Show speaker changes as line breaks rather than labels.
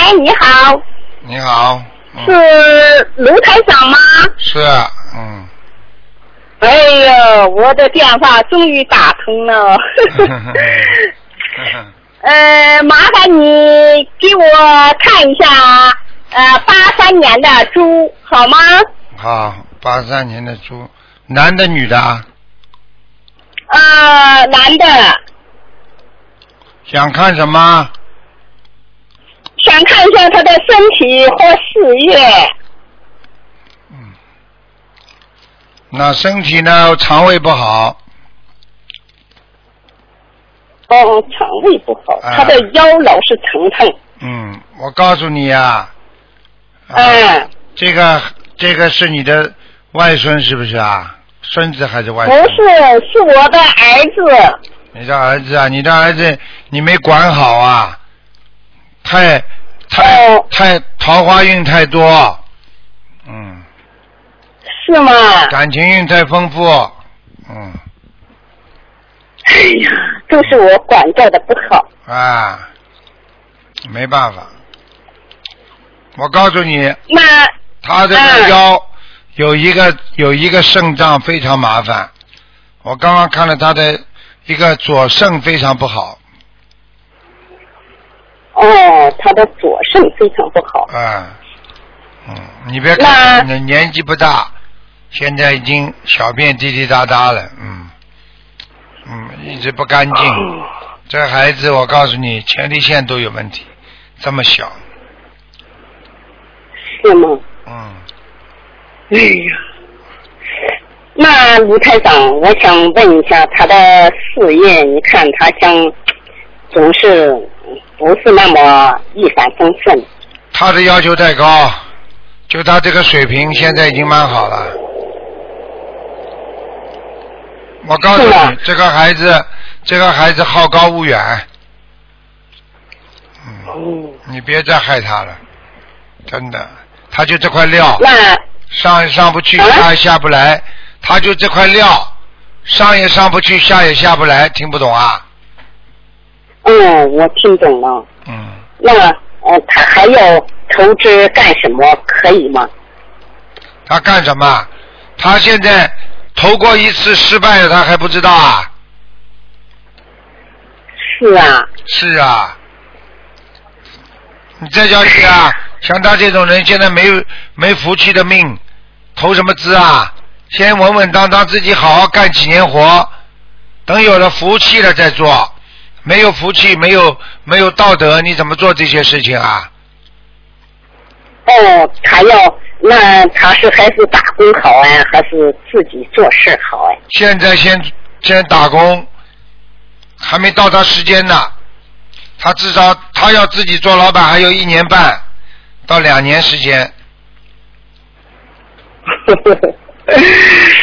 喂，你好。
你好。
是卢台长吗？
是，嗯。
哎呀，我的电话终于打通了。麻烦你给我看一下，83年的猪好吗？
好，83年的猪，男的女的啊？
男的。
想看什么？
想看一下他的身体和事业。
那身体呢？肠胃不好。
肠胃不好，他的腰老是疼疼。
我告诉你呀。这个是你的外孙是不是啊？孙子还是外孙？
不是，是我的儿子。
你的儿子啊，你的儿子你没管好啊，太桃花运太多。
是吗？
感情运太丰富。
哎呀，都是我管教的不好。
没办法。我告诉你，
那
他这个腰有一个肾脏非常麻烦。我刚刚看了他的一个左肾非常不好。
他的左肾非常不好。
你别看你年纪不大，现在已经小便滴滴答答了，一直不干净。这孩子我告诉你，前列腺都有问题，这么小。
是吗？哎呀，那卢台长，我想问一下他的事业，你看他像总是不是那么一帆风顺。
他的要求太高，就他这个水平现在已经蛮好了。我告诉你，这个孩子好高骛远。你别再害他了，真的，他就这块料，上不去，下也下不来，他就这块料，上也上不去，下也下不来，听不懂啊？
我听懂了。那他还要投资干什么？可以吗？
他干什么？他现在投过一次失败了，他还不知道啊？
是啊。
是啊。你再叫去啊！像他这种人，现在没福气的命，投什么资啊？先稳稳当当自己好好干几年活，等有了福气了再做。没有福气，没有道德，你怎么做这些事情啊？
那他是还是打工好啊，还是自己做事好啊？
现在先打工，还没到他时间呢。他至少他要自己做老板，还有1年半到2年时间。